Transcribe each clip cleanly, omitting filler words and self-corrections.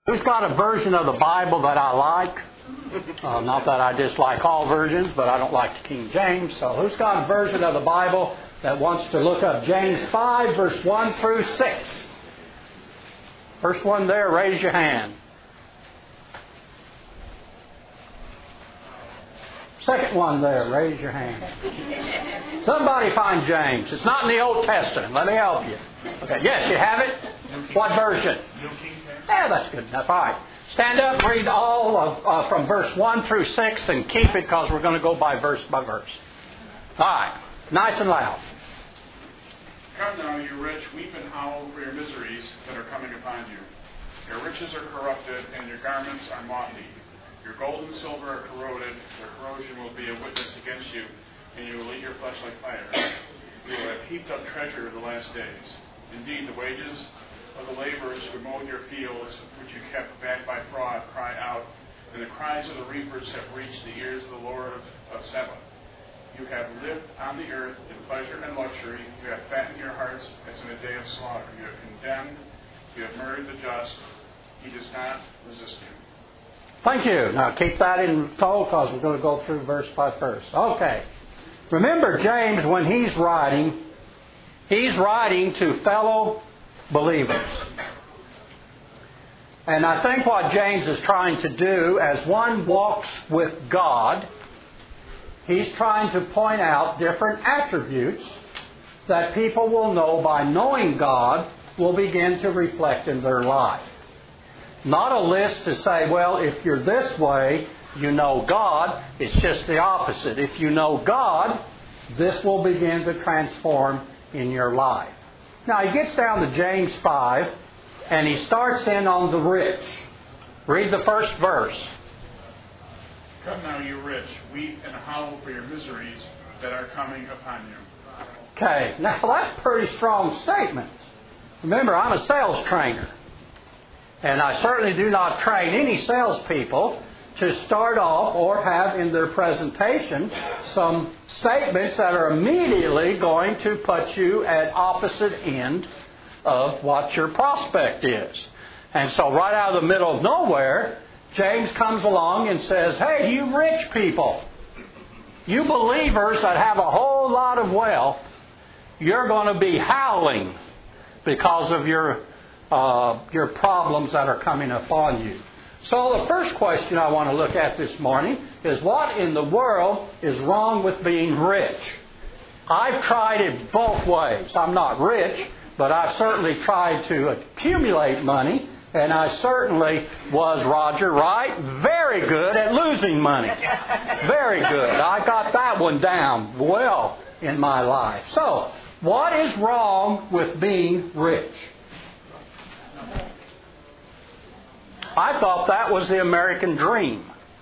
Who's got a version of the Bible that I like? Not that I dislike all versions, but I don't like the King James. So who's got a version of the Bible that wants to look up James 5, verse 1 through 6? First one there, raise your hand. Second one there, raise your hand. Somebody find James. It's not in the Old Testament. Let me help you. Okay. Yes, you have it? What version? Yeah, that's good enough. All right. Stand up, read all of from verse 1 through 6 and keep it because we're going to go by verse. All right. Nice and loud. Come now, you rich, weep and howl for your miseries that are coming upon you. Your riches are corrupted, and your garments are moth-eaten. Your gold and silver are corroded. Their corrosion will be a witness against you, and you will eat your flesh like fire. You will have heaped up treasure in the last days. Indeed, the wages of the laborers who mowed your fields, which you kept back by fraud, cry out, and the cries of the reapers have reached the ears of the Lord of Sabaoth. You have lived on the earth in pleasure and luxury. You have fattened your hearts as in a day of slaughter. You have condemned. You have murdered the just. He does not resist you. Thank you. Now keep that in tow because we're going to go through verse by verse. Okay. Remember, James, when he's writing to fellow believers. And I think what James is trying to do, as one walks with God, he's trying to point out different attributes that people will know by knowing God will begin to reflect in their life. Not a list to say, well, if you're this way, you know God. It's just the opposite. If you know God, this will begin to transform in your life. Now, he gets down to James 5, and he starts in on the rich. Read the first verse. Come now, you rich, weep and howl for your miseries that are coming upon you. Okay, now that's a pretty strong statement. Remember, I'm a sales trainer. And I certainly do not train any salespeople to start off or have in their presentation some statements that are immediately going to put you at opposite end of what your prospect is. And so right out of the middle of nowhere, James comes along and says, hey, you rich people, you believers that have a whole lot of wealth, you're going to be howling because of your problems that are coming upon you. So the first question I want to look at this morning is what in the world is wrong with being rich? I've tried it both ways. I'm not rich, but I've certainly tried to accumulate money, and I certainly was, Roger, right? Very good at losing money. Very good. I got that one down well in my life. So, what is wrong with being rich? I thought that was the American dream.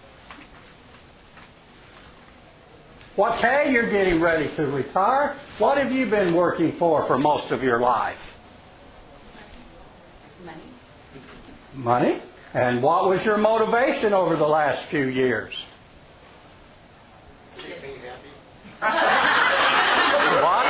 Okay, you're getting ready to retire. What have you been working for most of your life? Money. And what was your motivation over the last few years? Keep me happy. What?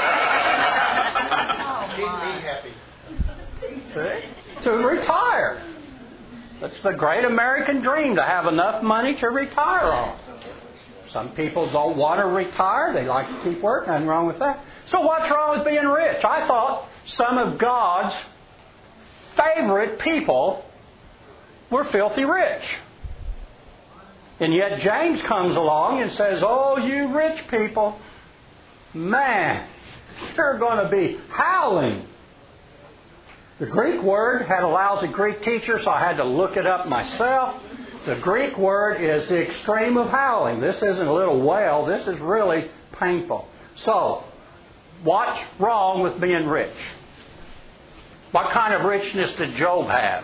Keep me happy. See? To retire. That's the great American dream, to have enough money to retire on. Some people don't want to retire. They like to keep working. Nothing wrong with that. So what's wrong with being rich? I thought some of God's favorite people were filthy rich. And yet James comes along and says, oh, you rich people, man, you're going to be howling. The Greek word had a lousy Greek teacher, so I had to look it up myself. The Greek word is the extreme of howling. This isn't a little wail. This is really painful. So, what's wrong with being rich? What kind of richness did Job have?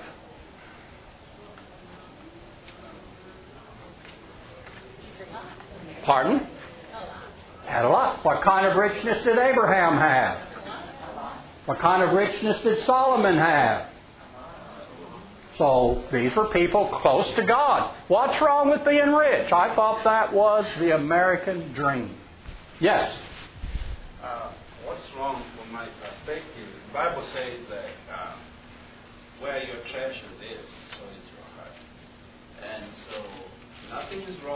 Pardon? Had a lot. What kind of richness did Abraham have? What kind of richness did Solomon have? So these were people close to God. What's wrong with being rich? I thought that was the American dream. Yes? What's wrong from my perspective? The Bible says that where your treasures is, so it's wrong.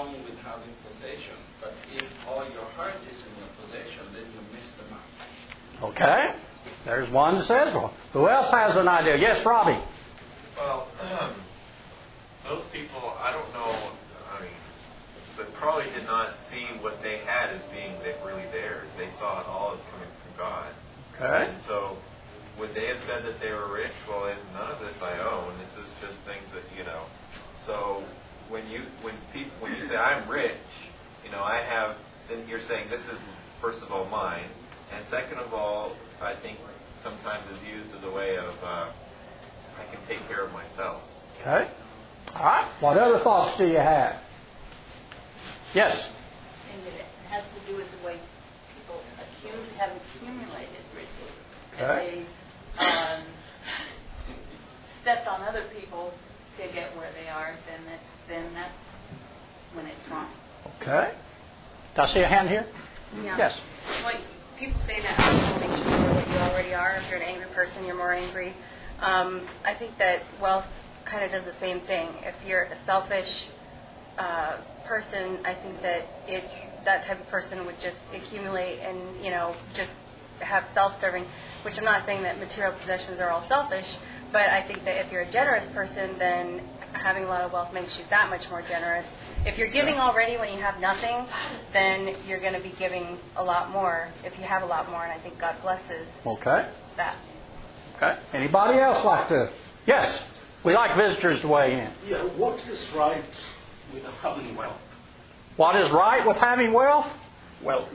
wrong with having possession, but if all your heart is in your possession, then you miss the mark. Okay. There's one that says, well, who else has an idea? Yes, Robbie. Well, those people, I don't know, but probably did not see what they had as being really theirs. They saw it all as coming from God. Okay. And so, would they have said that they were rich? Well, none of this I own. This is just things that, So, when you say I'm rich, I have, then you're saying this is, first of all, mine. And second of all, I think sometimes is used as a way of, I can take care of myself. Okay. All right. What other thoughts do you have? Yes. And it has to do with the way people have accumulated riches. Okay. And they stepped on other people to get where they are, then that's when it's wrong. Okay. Do I see a hand here? Yeah. Yes. Well, people say that makes you more what you already are. If you're an angry person, you're more angry. I think that wealth kind of does the same thing. If you're a selfish person, I think that that type of person would just accumulate and, just have self-serving, which I'm not saying that material possessions are all selfish, but I think that if you're a generous person, then having a lot of wealth makes you that much more generous. If you're giving already when you have nothing, then you're going to be giving a lot more if you have a lot more, and I think God blesses that. Okay. Anybody else like to? Yes. We like visitors to weigh in. Yeah, what is right with having wealth? What is right with having wealth? Well,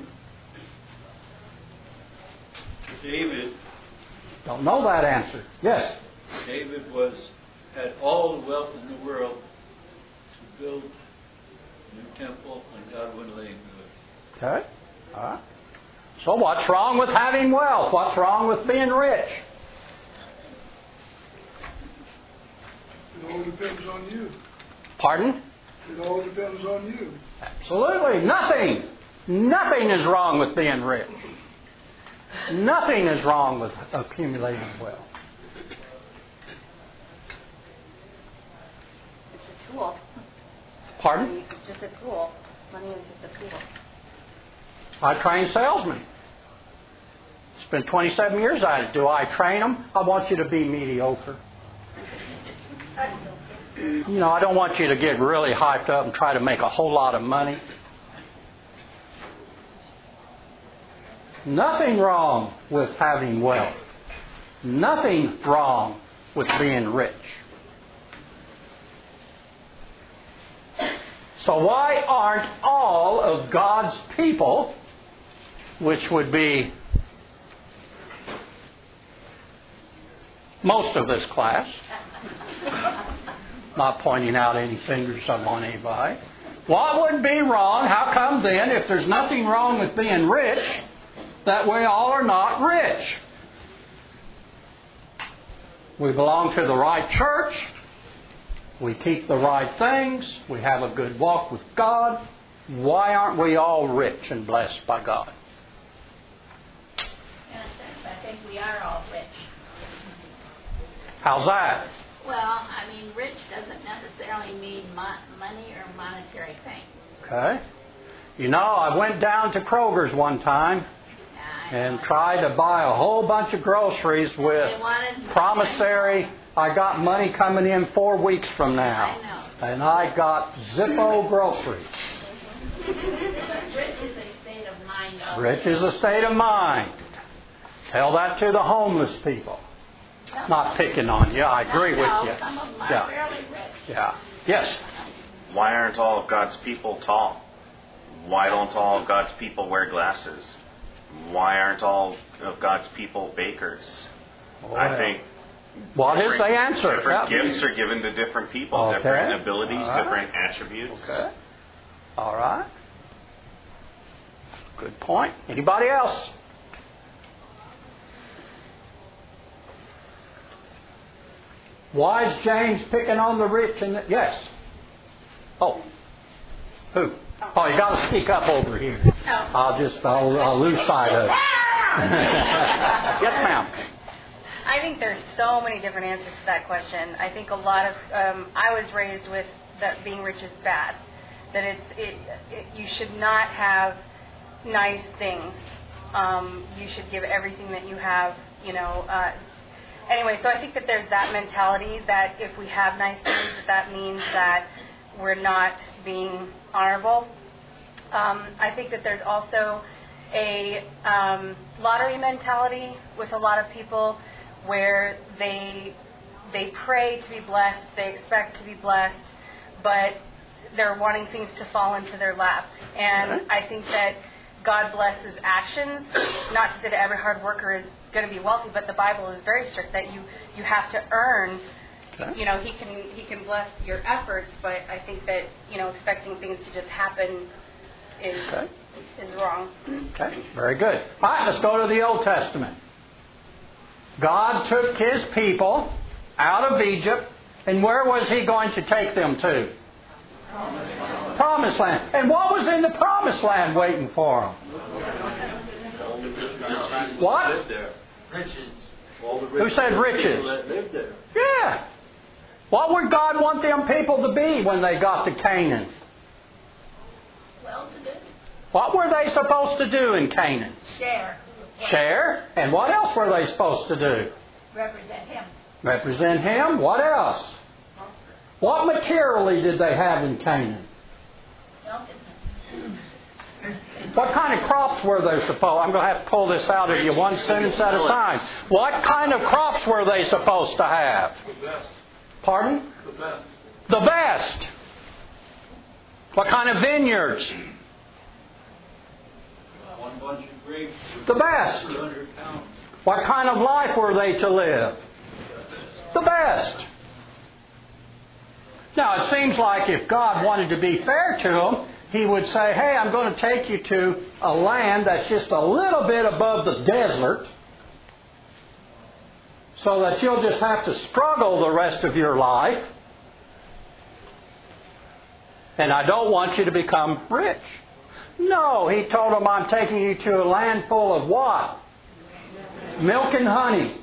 David. Don't know that answer. Yes. David had all the wealth in the world to build a new temple, and God wouldn't let him do it. Okay. All right. So what's wrong with having wealth? What's wrong with being rich? It all depends on you. Pardon? It all depends on you. Absolutely. Nothing. Nothing is wrong with being rich. Nothing is wrong with accumulating wealth. It's a tool. Pardon? It's just a tool. Money is just a tool. I train salesmen. Spent 27 years at it. Do I train them? I want you to be mediocre. I don't want you to get really hyped up and try to make a whole lot of money. Nothing wrong with having wealth. Nothing wrong with being rich. So why aren't all of God's people, which would be most of this class, not pointing out any fingers on anybody, what would be wrong? How come then, if there's nothing wrong with being rich, that we all are not rich? We belong to the right church. We keep the right things. We have a good walk with God. Why aren't we all rich and blessed by God? In a sense, I think we are all rich. How's that? Well, rich doesn't necessarily mean money or monetary thing. Okay. I went down to Kroger's one time and tried to buy a whole bunch of groceries with promissory, I got money coming in 4 weeks from now. And I got Zippo groceries. But rich is a state of mind. Also. Rich is a state of mind. Tell that to the homeless people. Not picking on you. I agree with you. Some of them are fairly rich. Yeah. Yes. Why aren't all of God's people tall? Why don't all of God's people wear glasses? Why aren't all of God's people bakers? Well, I think what is the answer? Different gifts are given to different people, different abilities, different attributes. Okay. All right. Good point. Anybody else? Why is James picking on the rich and yes? Oh. Who? Oh, you got to speak up over here. I'll lose sight of it. Yes, ma'am. I think there's so many different answers to that question. I think a lot of I was raised with that being rich is bad, that you should not have nice things. You should give everything that you have, Anyway, so I think that there's that mentality that if we have nice things, that means that we're not being honorable. I think that there's also a lottery mentality with a lot of people where they pray to be blessed, they expect to be blessed, but they're wanting things to fall into their lap. And I think that God blesses actions, not that every hard worker is going to be wealthy, but the Bible is very strict that you have to earn. Okay. He can bless your efforts, but I think that expecting things to just happen is wrong. Okay, very good. All right, let's go to the Old Testament. God took His people out of Egypt, and where was He going to take them to? Promised land. And what was in the Promised Land waiting for them? What? Riches. Who said riches? Yeah. What would God want them people to be when they got to Canaan? Well-to-do. What were they supposed to do in Canaan? Share. Share. And what else were they supposed to do? Represent Him. Represent Him. What else? What materially did they have in Canaan? What kind of crops were they supposed? I'm going to have to pull this out of you one sentence at a time. What kind of crops were they supposed to have? The best. Pardon? The best. The best. What kind of vineyards? One bunch of grapes. The best. 200 pounds. What kind of life were they to live? The best. Now, it seems like if God wanted to be fair to them, He would say, hey, I'm going to take you to a land that's just a little bit above the desert so that you'll just have to struggle the rest of your life. And I don't want you to become rich. No, He told them, I'm taking you to a land full of what? Milk and honey.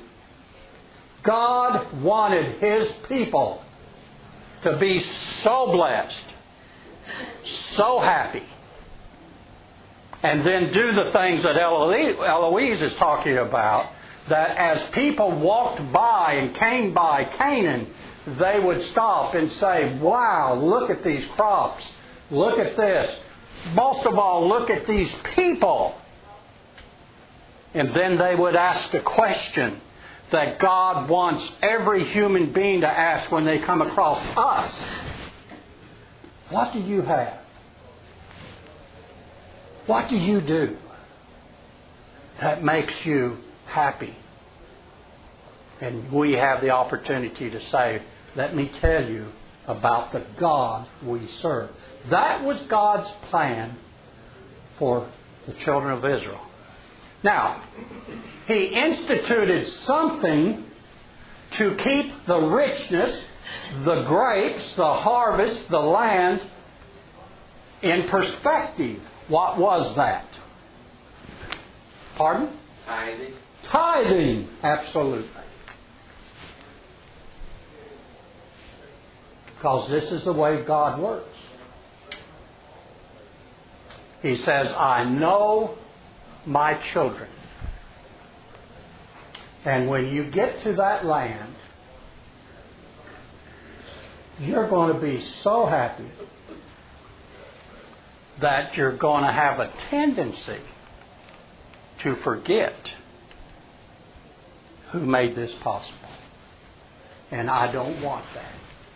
God wanted His people to be so blessed, so happy, and then do the things that Eloise is talking about, that as people walked by and came by Canaan, they would stop and say, wow, look at these crops. Look at this. Most of all, look at these people. And then they would ask the question that God wants every human being to ask when they come across us. What do you have? What do you do that makes you happy? And we have the opportunity to say, let me tell you about the God we serve. That was God's plan for the children of Israel. Now, He instituted something to keep the richness, the grapes, the harvest, the land in perspective. What was that? Pardon? Tithing. Tithing, absolutely. Because this is the way God works. He says, I know my children. And when you get to that land, you're going to be so happy that you're going to have a tendency to forget who made this possible. And I don't want that.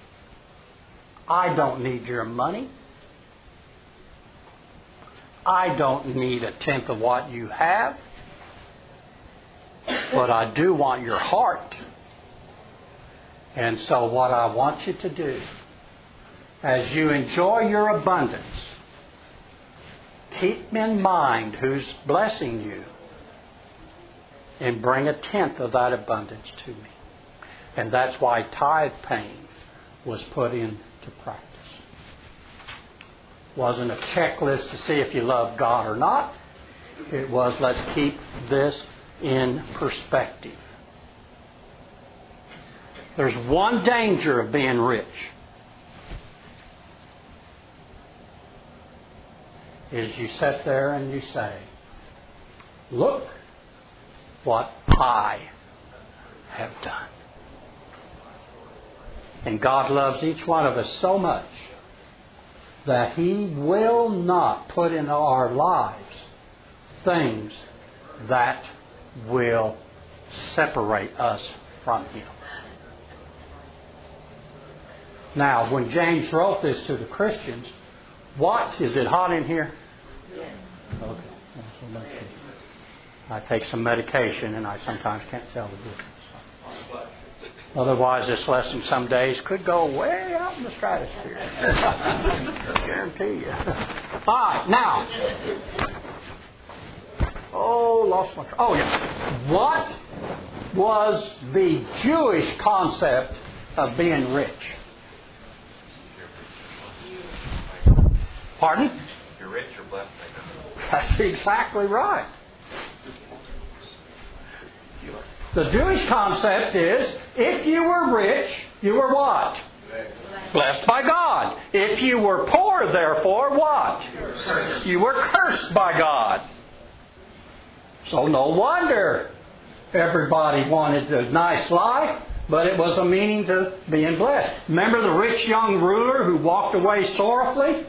I don't need your money. I don't need a tenth of what you have. But I do want your heart. And so what I want you to do, as you enjoy your abundance, keep in mind who's blessing you and bring a tenth of that abundance to me. And that's why tithe paying was put into practice. It wasn't a checklist to see if you love God or not. It was, let's keep this in perspective. There's one danger of being rich. is you sit there and you say, look what I have done. And God loves each one of us so much that He will not put into our lives things that will separate us from Him. Now, when James wrote this to the Christians, what? Is it hot in here? Yes. Okay. I take some medication and I sometimes can't tell the difference. Otherwise, this lesson some days could go way out in the stratosphere. I guarantee you. All right, now. What was the Jewish concept of being rich? Pardon? If you're rich, you're blessed by God. That's exactly right. The Jewish concept is, if you were rich, you were what? Blessed by God. If you were poor, therefore, what? You were cursed by God. So no wonder everybody wanted a nice life, but it was a meaning to being blessed. Remember the rich young ruler who walked away sorrowfully?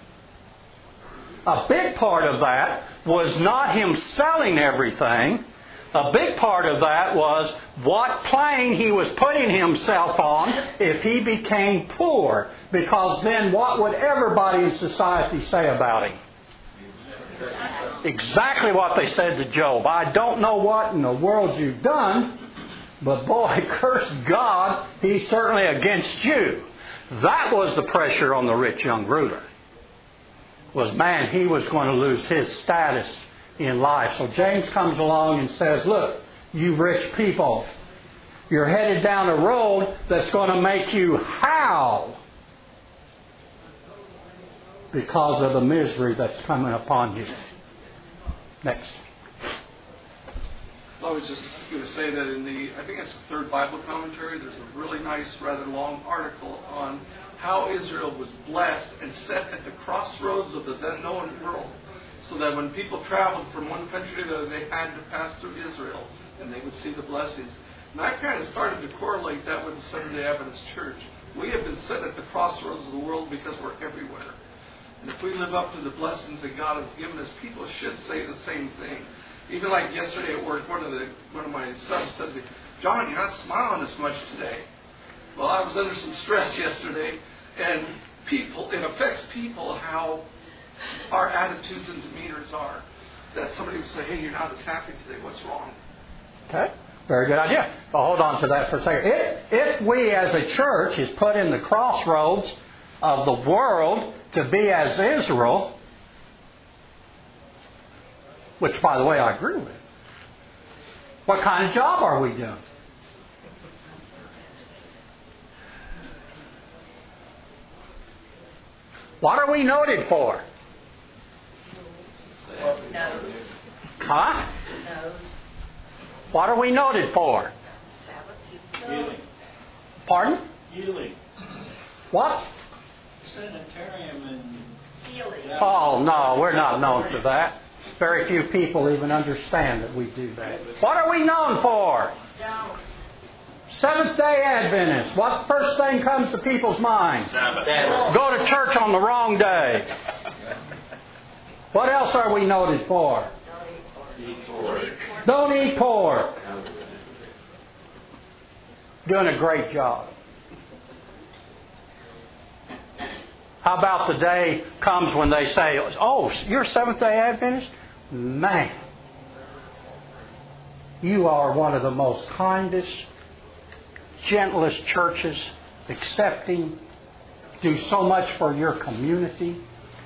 A big part of that was not him selling everything. A big part of that was what plane he was putting himself on if he became poor. Because then what would everybody in society say about him? Exactly what they said to Job. I don't know what in the world you've done, but boy, curse God, He's certainly against you. That was the pressure on the rich young ruler. Was, man, he was going to lose his status in life. So James comes along and says, look, you rich people, you're headed down a road that's going to make you howl because of the misery that's coming upon you. Next. I was just going to say that in I think it's the third Bible commentary, there's a really nice, rather long article on how Israel was blessed and set at the crossroads of the then known world. So that when people traveled from one country to another, they had to pass through Israel and they would see the blessings. And I kind of started to correlate that with the Seventh-day Adventist Church. We have been set at the crossroads of the world because we're everywhere. And if we live up to the blessings that God has given us, people should say the same thing. Even like yesterday at work, one of my sons said to me, John, you're not smiling as much today. Well, I was under some stress yesterday, and it affects people how our attitudes and demeanors are. That somebody would say, hey, you're not as happy today, what's wrong? Okay, very good idea. Well, hold on to that for a second. If we as a church is put in the crossroads of the world to be as Israel, which, by the way, I agree with, what kind of job are we doing? What are we noted for? Nose. Huh? Nose. What are we noted for? Healing. Pardon? Healing. What? Sanitarium and... Healing. Oh, no, we're not known for that. Very few people even understand that we do that. What are we known for? Don't. Seventh-day Adventists. What first thing comes to people's minds? Sabbath. Go to church on the wrong day. What else are we noted for? Don't eat pork. Doing a great job. How about the day comes when they say, oh, you're Seventh-day Adventist? Man, you are one of the most kindest, gentlest churches, accepting, do so much for your community.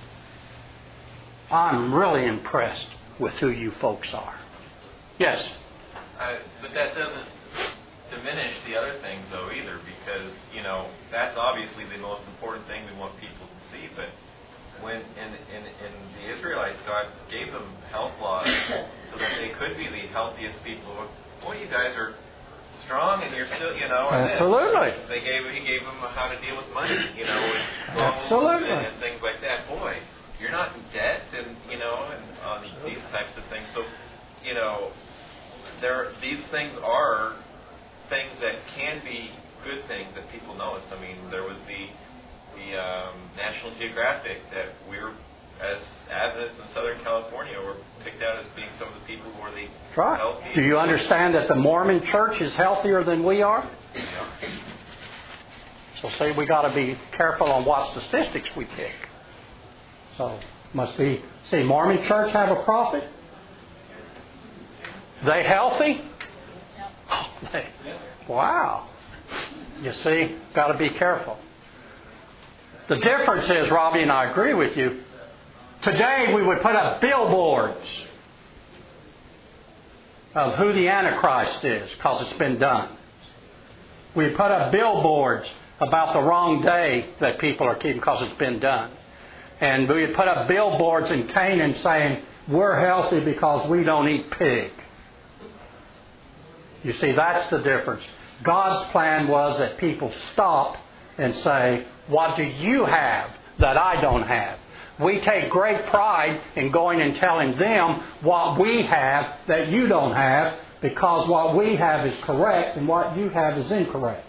I'm really impressed with who you folks are. Yes? But that doesn't diminish the other things, though, either, because, that's obviously the most important thing we want people to see. But when in the Israelites, God gave them health laws so that they could be the healthiest people. Boy, you guys are strong, and you're still, Absolutely. He gave them how to deal with money, with Absolutely. and things like that. Boy, you're not in debt, and and on these types of things. So, these things are things that can be good things that people notice. I mean, there was the National Geographic that we're, as Adventists in Southern California, were picked out as being some of the people who are the healthy. Do you understand that the Mormon Church is healthier than we are? So see, we got to be careful on what statistics we pick. So must be. See, Mormon Church have a prophet? They healthy? Wow. You see, got to be careful. The difference is, Robbie, and I agree with you, today we would put up billboards of who the Antichrist is, because it's been done. We put up billboards about the wrong day that people are keeping because it's been done. And we put up billboards in Canaan saying, we're healthy because we don't eat pig. You see, that's the difference. God's plan was that people stop and say, what do you have that I don't have? We take great pride in going and telling them what we have that you don't have, because what we have is correct and what you have is incorrect.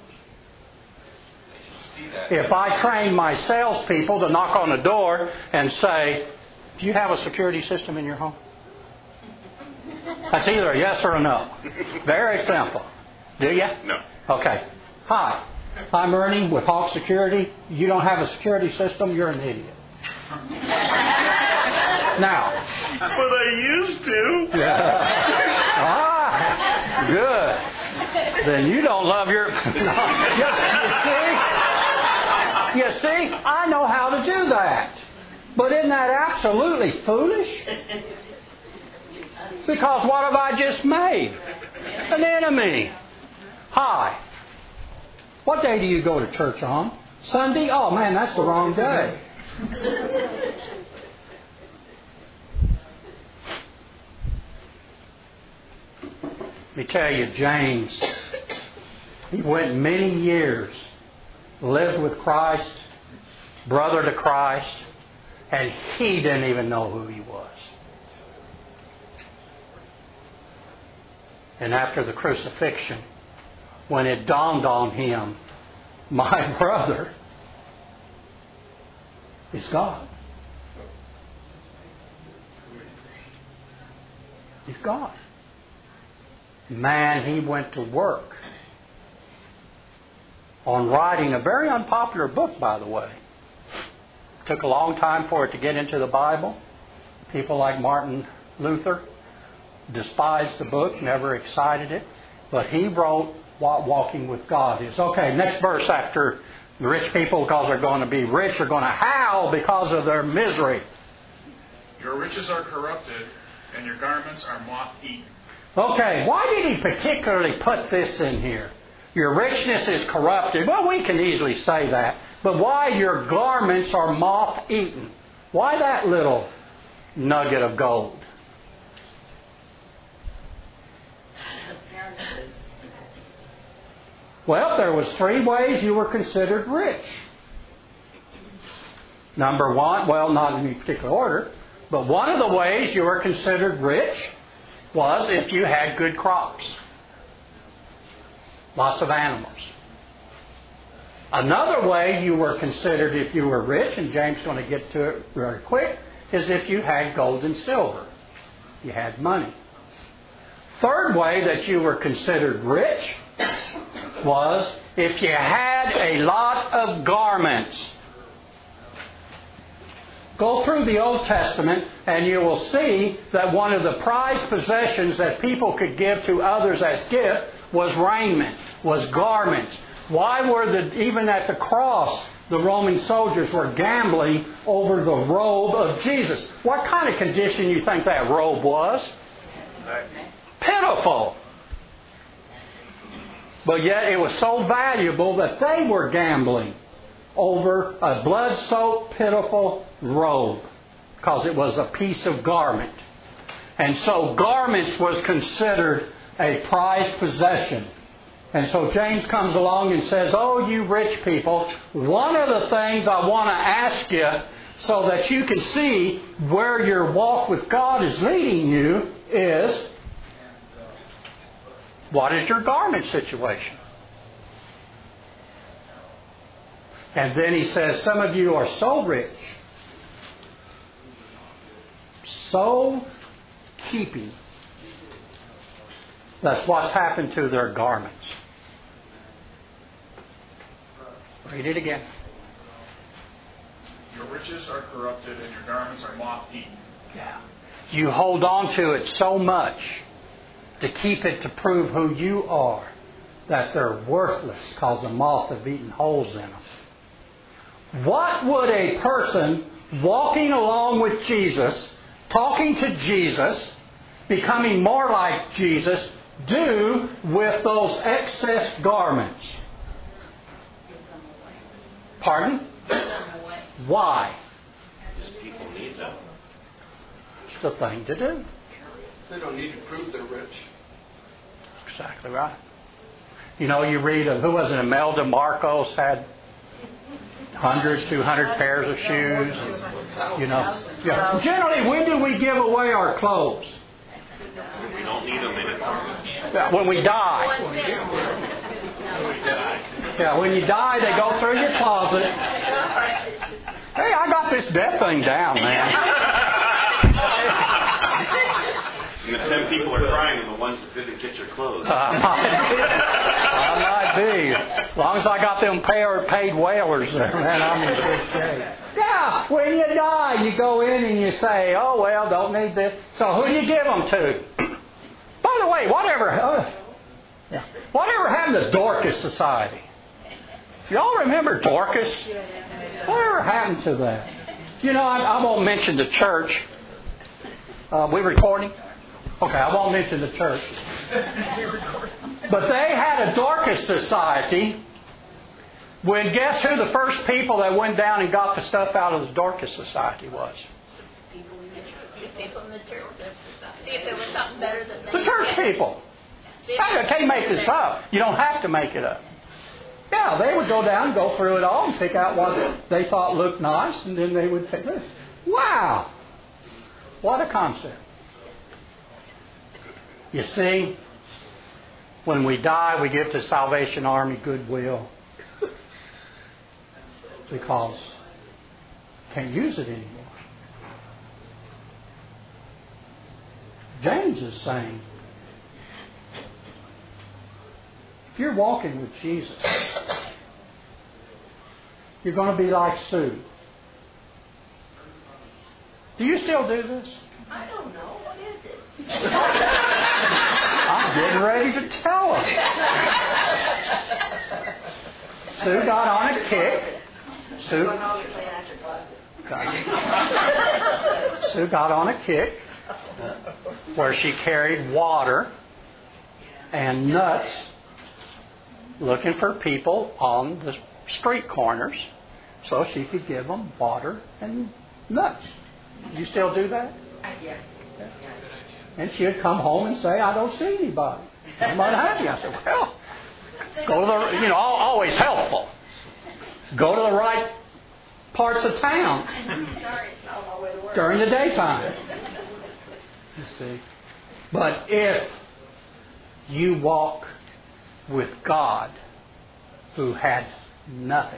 If I train my salespeople to knock on the door and say, do you have a security system in your home? That's either a yes or a no. Very simple. Do you? No. Okay. Hi, I'm Ernie with Hawk Security. You don't have a security system, you're an idiot. Now. But I used to. Good. Then you don't love your... You see, I know how to do that. But isn't that absolutely foolish? Because what have I just made? An enemy. Hi. What day do you go to church on? Sunday? Oh man, that's the wrong day. Let me tell you, James, he went many years, lived with Christ, brother to Christ, and he didn't even know who he was. And after the crucifixion, when it dawned on him, my brother is God. He's God. Man, he went to work on writing a very unpopular book, by the way. It took a long time for it to get into the Bible. People like Martin Luther despised the book, never excited it. But he wrote what walking with God is. Okay, next verse after the rich people, because they're going to be rich, are going to howl because of their misery. Your riches are corrupted, and your garments are moth-eaten. Okay, why did he particularly put this in here? Your richness is corrupted. Well, we can easily say that. But why your garments are moth-eaten? Why that little nugget of gold? Well, there was 3 ways you were considered rich. Number 1, well, not in any particular order, but one of the ways you were considered rich was if you had good crops. Lots of animals. Another way you were considered if you were rich, and James is going to get to it very quick, is if you had gold and silver. You had money. Third way that you were considered rich was if you had a lot of garments. Go through the Old Testament and you will see that one of the prized possessions that people could give to others as gift was raiment, was garments. Why were even at the cross, the Roman soldiers were gambling over the robe of Jesus? What kind of condition do you think that robe was? Pitiful. But yet it was so valuable that they were gambling over a blood-soaked, pitiful robe because it was a piece of garment. And so garments was considered a prized possession. And so James comes along and says, oh, you rich people, one of the things I want to ask you so that you can see where your walk with God is leading you is, what is your garment situation? And then he says, some of you are so rich, so keeping. That's what's happened to their garments. Read it again. Your riches are corrupted and your garments are moth-eaten. Yeah. You hold on to it so much to keep it to prove who you are that they're worthless because the moth have eaten holes in them. What would a person walking along with Jesus, talking to Jesus, becoming more like Jesus, do with those excess garments? Pardon? Why? Because people need them. It's the thing to do. They don't need to prove they're rich. Exactly right. You know, you read of, who was it, Imelda Marcos had 100, 200 pairs of shoes. You know, yeah. Generally, when do we give away our clothes? We don't need them anymore. Yeah, when we die. Yeah, when you die, they go through your closet. Hey, I got this death thing down, man. And the 10 people are crying are the ones that didn't get your clothes. I might be. As long as I got them paid whalers there, man, I'm in good shape. Yeah, when you die, you go in and you say, oh, well, don't need this. So who do you give them to? By the way, whatever happened to Dorcas Society? Y'all remember Dorcas? Whatever happened to that? You know, I won't mention the church. We recording? Okay, I won't mention the church. But they had a Dorcas Society. When guess who the first people that went down and got the stuff out of the Dorcas Society was? People in the church. See if there was something better than that. The church people. I can't make this up. You don't have to make it up. Yeah, they would go down and go through it all and pick out what they thought looked nice, and then they would take it. Wow! What a concept. You see, when we die, we give to Salvation Army goodwill because can't use it anymore. James is saying, if you're walking with Jesus, you're going to be like Sue. Do you still do this? I don't know. What is it? I'm getting ready to tell her. Sue got on a kick. Sue got on a kick where she carried water and nuts looking for people on the street corners so she could give them water and nuts. You still do that? Yeah. And she would come home and say, I don't see anybody. I'm unhappy. I said, well, go to the, always helpful. Go to the right parts of town during the daytime. You see. But if you walk with God who had nothing,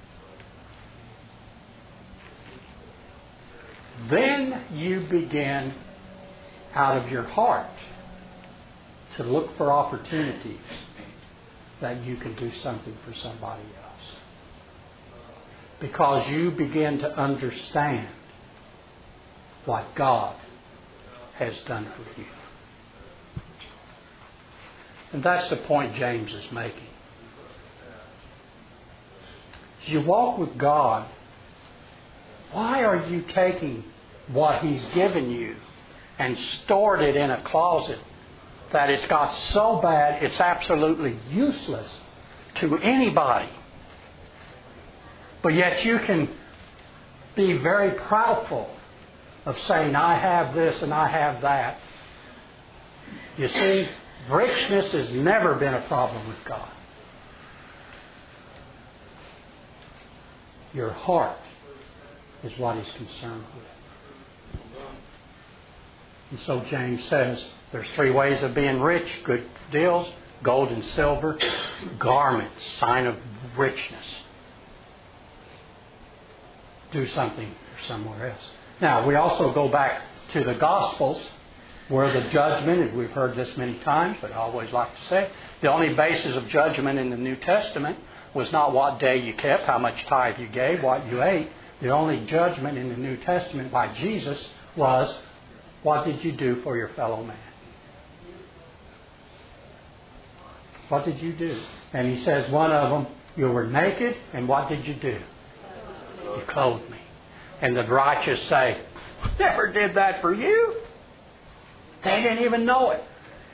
then you begin out of your heart to look for opportunities that you can do something for somebody else. Because you begin to understand what God has done for you. And that's the point James is making. As you walk with God, why are you taking what He's given you and stored it in a closet that it's got so bad it's absolutely useless to anybody? But yet you can be very proudful of saying, I have this and I have that. You see, richness has never been a problem with God. Your heart is what he's concerned with. And so James says there's 3 ways of being rich: good deals, gold and silver, garments, sign of richness. Do something for somewhere else. Now, we also go back to the Gospels, where the judgment, and we've heard this many times, but I always like to say, the only basis of judgment in the New Testament was not what day you kept, how much tithe you gave, what you ate. The only judgment in the New Testament by Jesus was, what did you do for your fellow man? What did you do? And he says, one of them, you were naked, and what did you do? You clothed me. And the righteous say, never did that for you. They didn't even know it.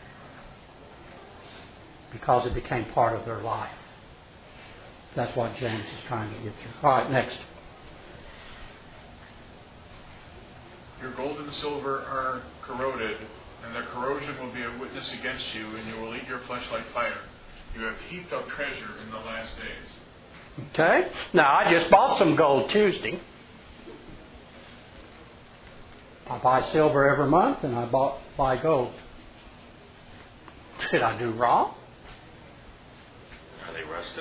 Because it became part of their life. That's what James is trying to get through. All right, next. Your gold and silver are corroded, and their corrosion will be a witness against you, and you will eat your flesh like fire. You have heaped up treasure in the last days. Okay. Now, I just bought some gold Tuesday. I buy silver every month, and I buy gold. Did I do wrong? Are they rusted?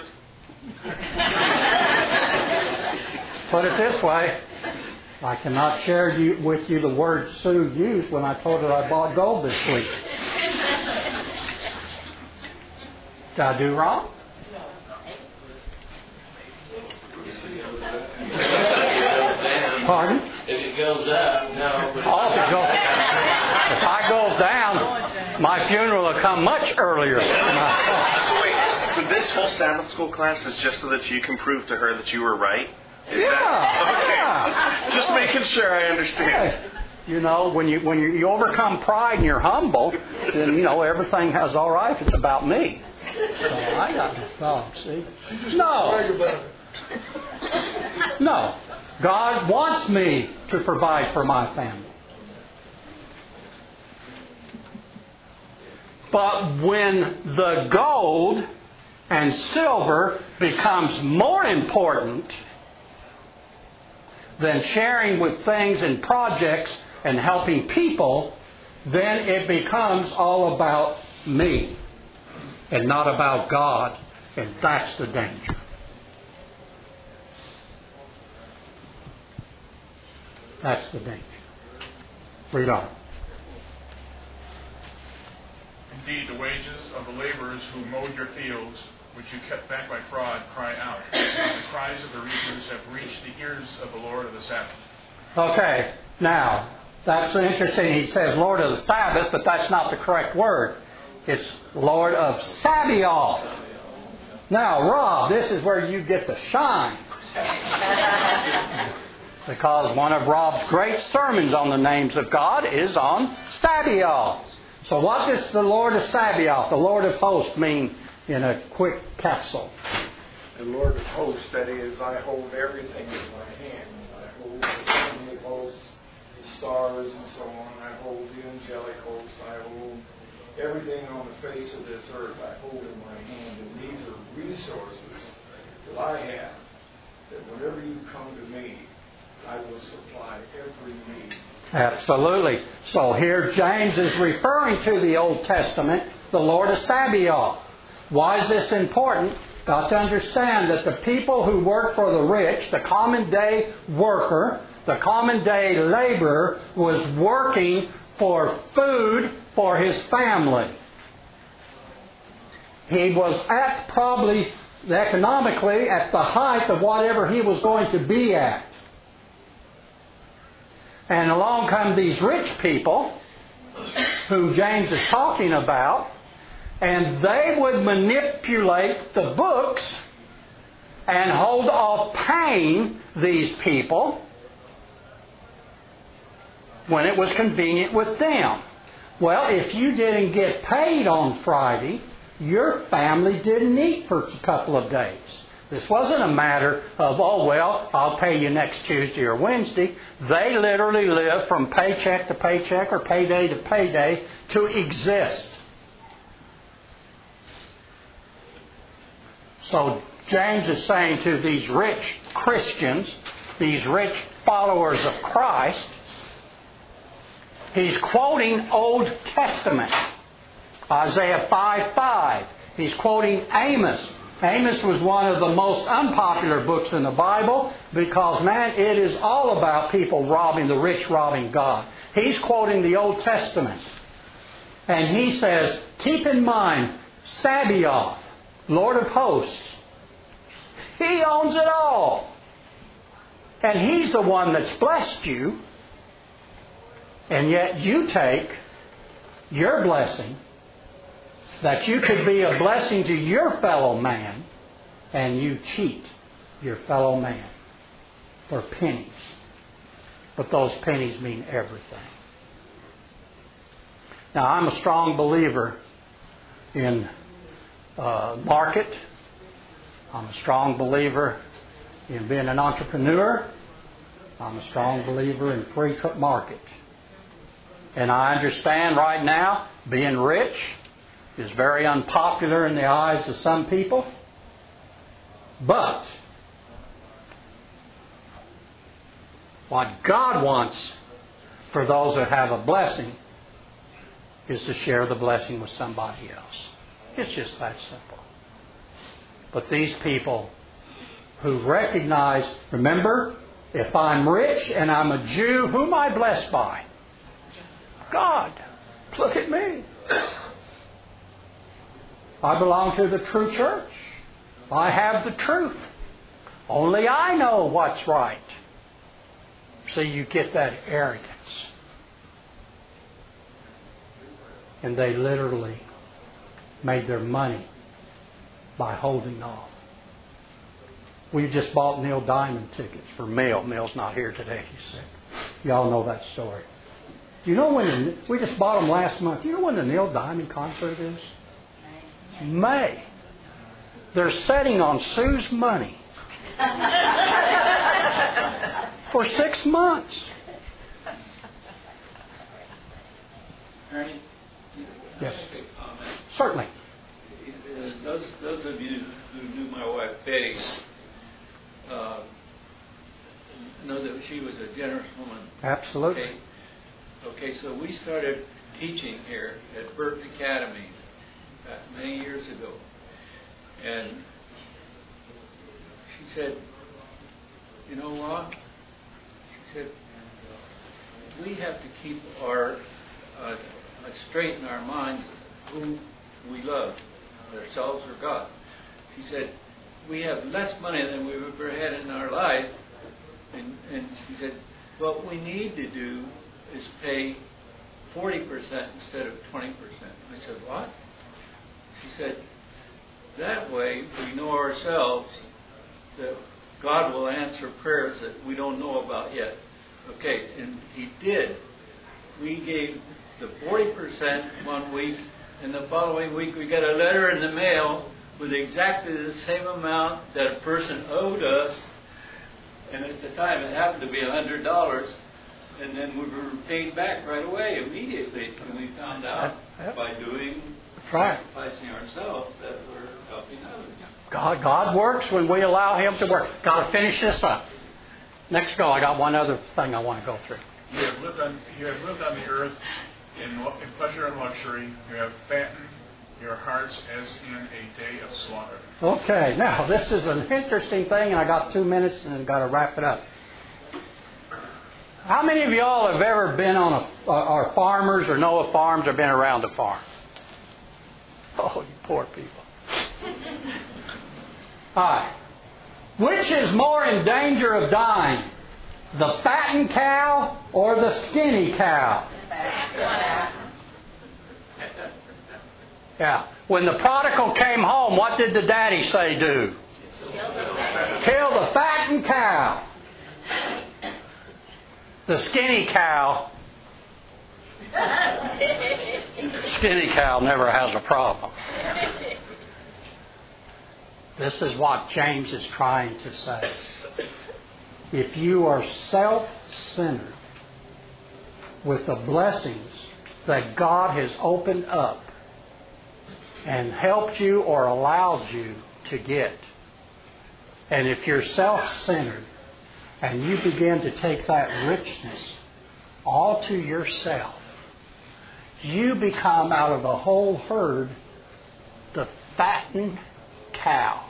Put it this way. I cannot share with you the word Sue used when I told her I bought gold this week. Did I do wrong? Pardon? If it goes up, no. Oh, if I go down, my funeral will come much earlier. So wait, so this whole Sabbath school class is just so that you can prove to her that you were right? Is that okay? Just making sure I understand. You know, when you overcome pride and you're humble, then, you know, everything is all right if it's about me. So I got no problem, see? No. God wants me to provide for my family. But when the gold and silver becomes more important than sharing with things and projects and helping people, then it becomes all about me and not about God. And that's the danger. That's the danger. Read on. Indeed, the wages of the laborers who mowed your fields, which you kept back by fraud, cry out. The cries of the reapers have reached the ears of the Lord of the Sabbath. Okay, now, that's interesting. He says Lord of the Sabbath, but that's not the correct word. It's Lord of Sabaoth. Now, Rob, this is where you get to shine. Because one of Rob's great sermons on the names of God is on Sabaoth. So what does the Lord of Sabaoth, the Lord of hosts, mean in a quick capsule? The Lord of hosts, that is, I hold everything in my hand. I hold the heavenly hosts, the stars and so on. I hold the angelic hosts. I hold everything on the face of this earth. I hold in my hand. And these are resources that I have, that whenever you come to me, I will supply every need. Absolutely. So here James is referring to the Old Testament, the Lord of Sabaoth. Why is this important? Got to understand that the people who work for the rich, the common day worker, the common day laborer, was working for food for his family. He was at probably economically at the height of whatever he was going to be at. And along come these rich people, who James is talking about, and they would manipulate the books and hold off paying these people when it was convenient with them. Well, if you didn't get paid on Friday, your family didn't eat for a couple of days. This wasn't a matter of, oh, well, I'll pay you next Tuesday or Wednesday. They literally lived from paycheck to paycheck or payday to payday to exist. So James is saying to these rich Christians these rich followers of Christ, he's quoting Old Testament. Isaiah 5:5. He's quoting Amos. Amos was one of the most unpopular books in the Bible because, man, it is all about people robbing the rich, robbing God. He's quoting the Old Testament. And he says, keep in mind, Sabaoth, Lord of hosts, He owns it all. And He's the one that's blessed you. And yet you take your blessing, that you could be a blessing to your fellow man, and you cheat your fellow man for pennies. But those pennies mean everything. Now, I'm a strong believer in market. I'm a strong believer in being an entrepreneur. I'm a strong believer in free market. And I understand right now being rich is very unpopular in the eyes of some people. But what God wants for those that have a blessing is to share the blessing with somebody else. It's just that simple. But these people who recognize, remember, if I'm rich and I'm a Jew, who am I blessed by? God. Look at me. I belong to the true church. I have the truth. Only I know what's right. So you get that arrogance. And they literally made their money by holding off. We just bought Neil Diamond tickets for Mel. Mel's not here today, he's sick. Y'all know that story. Do you know when we just bought them last month? Do you know when the Neil Diamond concert is? May. They're setting on Sue's money for 6 months. Ernie? Yes. Certainly. Those of you who knew my wife Betty know that she was a generous woman. Absolutely. Okay, so we started teaching here at Burton Academy many years ago. And she said, you know what? She said, we have to keep our straight in our minds who we love, ourselves or God. She said, we have less money than we've ever had in our life. And she said, what we need to do is pay 40% instead of 20%. I said, what? She said, that way we know ourselves that God will answer prayers that we don't know about yet. Okay, and He did. We gave the 40% one week, and the following week we got a letter in the mail with exactly the same amount that a person owed us. And at the time it happened to be $100. And then we were paid back right away, immediately. And we found out by doing, sacrificing ourselves, that we're helping others. God works when we allow Him to work. Got to finish this up. Next go, I got one other thing I want to go through. You have lived on the earth in pleasure and luxury. You have fattened your hearts as in a day of slaughter. Okay, now this is an interesting thing, and I got 2 minutes and I've got to wrap it up. How many of y'all have ever been on are farmers or know of farms or been around a farm? Oh, you poor people. All right. Which is more in danger of dying? The fattened cow or the skinny cow? Yeah. When the prodigal came home, what did the daddy say do? Kill the fattened cow. The skinny cow never has a problem. This is what James is trying to say. If you are self-centered with the blessings that God has opened up and helped you or allowed you to get, and if you're self-centered and you begin to take that richness all to yourself, you become out of the whole herd the fattened cow.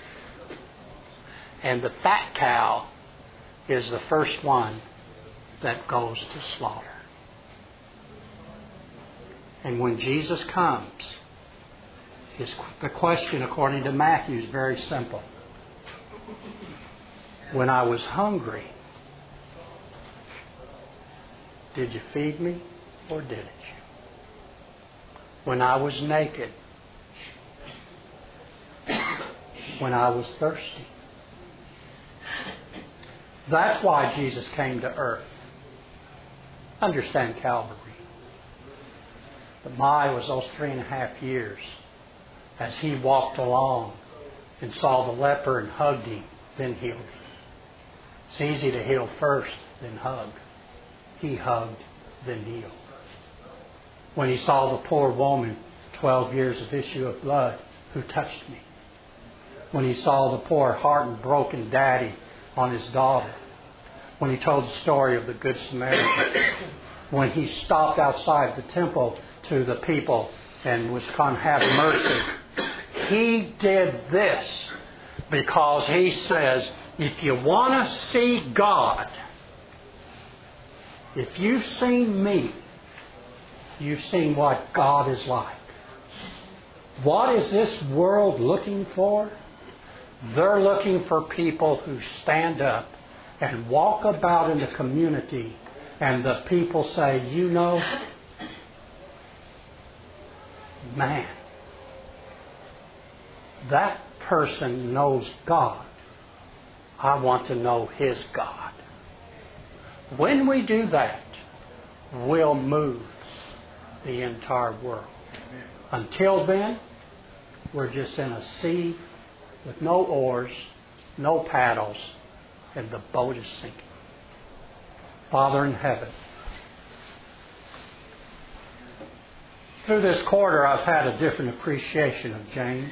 And the fat cow is the first one that goes to slaughter. And when Jesus comes, the question according to Matthew is very simple. When I was hungry, did you feed me or didn't you? When I was naked, when I was thirsty. That's why Jesus came to earth. Understand Calvary. But my was those 3.5 years as he walked along and saw the leper and hugged him, then healed him. It's easy to heal first, then hug. He hugged, then healed. When he saw the poor woman, 12 years of issue of blood, who touched me. When he saw the poor heart and broken daddy on his daughter. When he told the story of the Good Samaritan. When he stopped outside the temple to the people and was going to have mercy. He did this because he says, if you want to see God, if you've seen me, you've seen what God is like. What is this world looking for? They're looking for people who stand up and walk about in the community and the people say, you know, man, that person knows God. I want to know His God. When we do that, we'll move the entire world. Until then, we're just in a sea with no oars, no paddles, and the boat is sinking. Father in heaven, through this quarter I've had a different appreciation of James.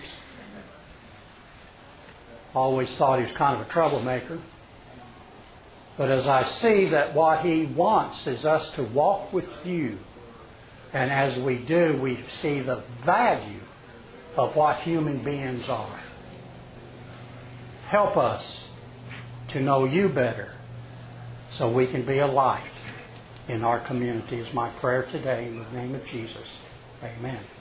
Always thought he was kind of a troublemaker. But as I see that what he wants is us to walk with you, and as we do, we see the value of what human beings are. Help us to know you better so we can be a light in our community is my prayer today in the name of Jesus. Amen.